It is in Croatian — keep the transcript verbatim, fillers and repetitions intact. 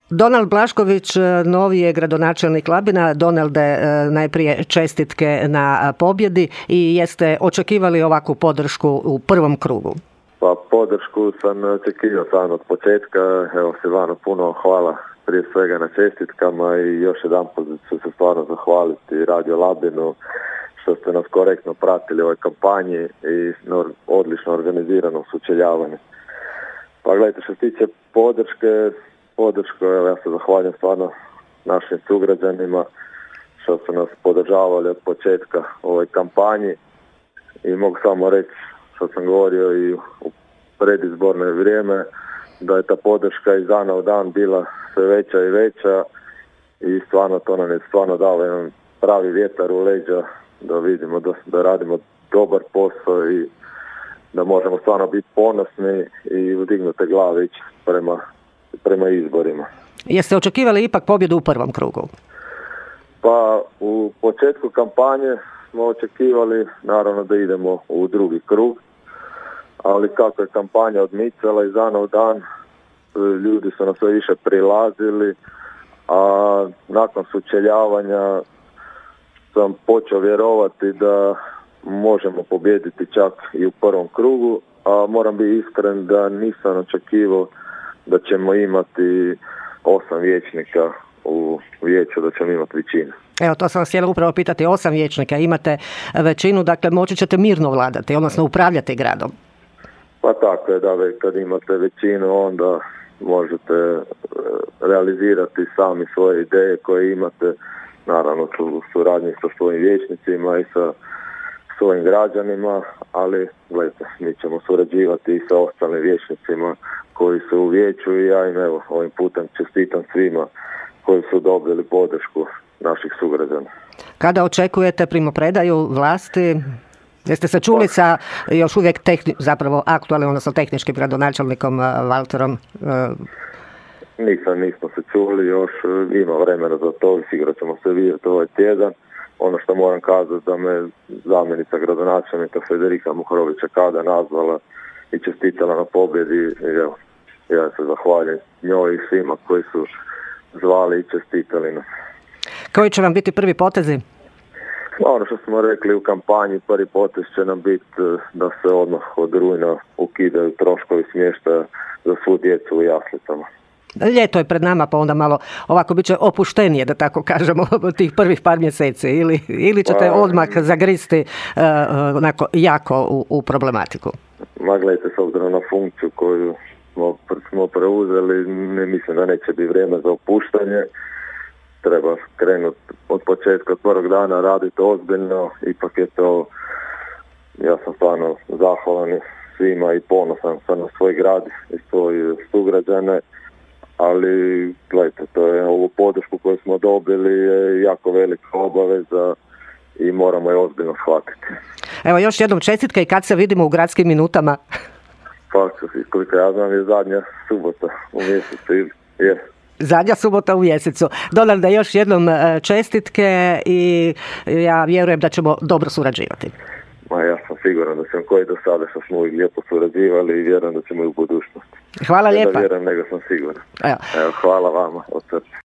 Donald Blašković, novi je gradonačelnik Labina. Donalde, najprije čestitke na pobjedi i jeste očekivali ovakvu podršku u prvom krugu? Pa podršku sam očekivao sam od početka. Evo, Silvano, puno hvala prije svega na čestitkama i još jedan put ću se stvarno zahvaliti Radio Labinu što ste nas korektno pratili u ovoj kampanji i odlično organizirano sučeljavanje. Pa gledajte, što se tiče podrške, podršku, evo, ja se zahvaljujem stvarno našim sugrađanima što su nas podržavali od početka u ovoj kampanji i mogu samo reći što sam govorio i u predizborno vrijeme, da je ta podrška iz dana u dan bila sve veća i veća i stvarno to nam je stvarno dalo jedan pravi vjetar u leđa da vidimo da, da radimo dobar posao i da možemo stvarno biti ponosni i udignute glave ići prema, prema izborima. Jeste očekivali ipak pobjedu u prvom krugu? Pa u početku kampanje smo očekivali naravno da idemo u drugi krug, ali kako je kampanja odmicala iz dana u dan, ljudi su nam sve više prilazili, a nakon sučeljavanja sam počeo vjerovati da možemo pobijediti čak i u prvom krugu, a moram biti iskren da nisam očekivao da ćemo imati osam vijećnika u vijeću, da ćemo imati većinu. Evo, to sam vas htjela upravo pitati, osam vijećnika, imate većinu, dakle moći ćete mirno vladati, odnosno upravljati gradom. Pa tako je, da kad imate većinu onda možete realizirati sami svoje ideje koje imate, naravno u suradnji sa svojim vijećnicima i sa svojim građanima, ali gledajte, mi ćemo surađivati i sa ostalim vijećnicima koji su u vijeću i ja im evo ovim putem čestitam svima koji su dobili podršku naših sugrađana. Kada očekujete primopredaju vlasti? Jeste se čuli sa još uvijek tehni, zapravo aktualnim, odnosno tehničkim gradonačelnikom Valterom? Nisam, nismo se čuli, još ima vremena za to, sigurno ćemo se vidjeti ovaj tjedan. Ono što moram kazati da me zamjenica gradonačelnika Federika Muhorovića Kada nazvala i čestitala na pobjedi. Evo, ja se zahvaljujem njoj i svima koji su zvali i čestitali nas. Koji će vam biti prvi potezi? Ono što smo rekli u kampanji, prvi potez će nam biti da se odmah od rujna ukidaju troškovi smještaja za svu djecu u jaslicama. Ljeto je pred nama, pa onda malo ovako bit će opuštenije, da tako kažemo, tih prvih par mjeseci. Ili, ili ćete pa, odmah zagristi uh, onako jako u, u problematiku? Ma gledajte, s obzirom na funkciju koju smo, smo preuzeli, ne mislim da neće biti vrijeme za opuštanje. Treba krenuti od početka, od prvog dana, raditi ozbiljno. Ipak je to, ja sam stvarno zahvalan svima i ponosan sam na svoj grad i svoje sugrađane. Ali, gledajte, to je ovu podršku koju smo dobili je jako velika obaveza i moramo je ozbiljno shvatiti. Evo još jednom čestitke i kad se vidimo u gradskim minutama? Pa, koliko ja znam je zadnja subota u mjesecu. Je. Zadnja subota u mjesecu. Donalde, još jednom čestitke i ja vjerujem da ćemo dobro surađivati. Ma ja sam siguran da ćemo koji do sada što smo uvijek lijepo surađivali i vjerujem da ćemo i u budućnosti. Hvala lijepa. Ne da vjerujem, nego sam siguran. Evo. Evo, hvala vama od srca.